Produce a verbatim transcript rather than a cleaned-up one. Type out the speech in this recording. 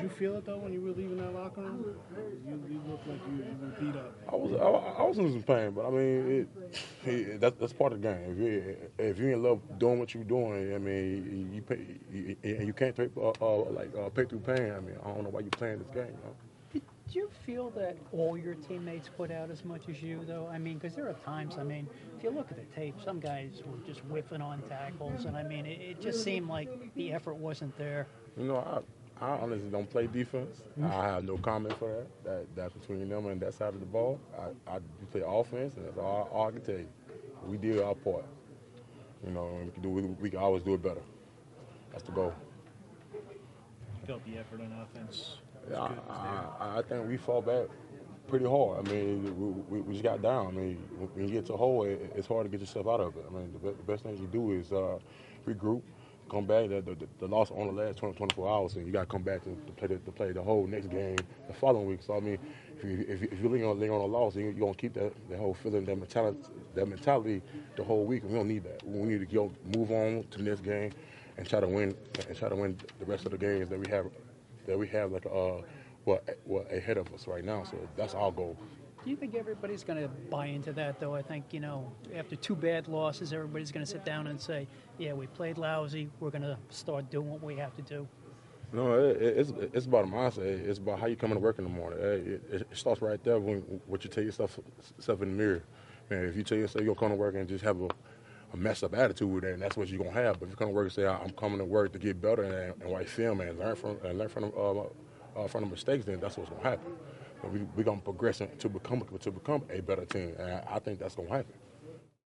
you feel it though when you were leaving that locker room? You, you looked like you, you were beat up. I was I, I was in some pain, but I mean, it, it, that, that's part of the game. If you if you in love doing what you're doing, I mean, you pay, you, you can't take, uh, uh, like uh, pay through pain. I mean, I don't know why you playing this game. You know? Did you feel that all your teammates put out as much as you, though? I mean, because there are times, I mean, if you look at the tape, some guys were just whiffing on tackles, and I mean, it, it just seemed like the effort wasn't there. You know, I I honestly don't play defense. I have no comment for that. That that's between them and that side of the ball. I, I play offense, and that's all, all I can tell you. We did our part. You know, and we can do we, we can always do it better. That's the goal. Felt the effort on offense. Yeah, I, I, I think we fought back pretty hard. I mean, we, we, we just got down. I mean, when you get to a hole, it, it's hard to get yourself out of it. I mean, the, the best thing you do is uh, regroup, come back. The, the, the loss only lasts twenty, twenty-four hours, and you got to come back to, to play the, to play the whole next game the following week. So I mean, if you if, you, if you're leaning on, leaning on a loss, you, you're gonna keep that, that whole feeling, that mentality, that mentality the whole week. And we don't need that. We need to go move on to the next game and try to win and try to win the rest of the games that we have that we have like uh what what ahead of us right now. So that's our goal. Do you think everybody's going to buy into that, though? I think, you know, after two bad losses, everybody's going to sit down and say, yeah, we played lousy. We're going to start doing what we have to do. No, it, it's it's about a mindset. It's about how you come to work in the morning. It, it, it starts right there when what you tell yourself self in the mirror. Man, if you tell yourself you're going to come to work and just have a, a messed up attitude with it, and that's what you're going to have. But if you come to work and say, I'm coming to work to get better and, and watch film and learn from and learn from uh, uh, from the mistakes, then that's what's going to happen. We're we going to progress to become to become a better team, and I, I think that's going to happen.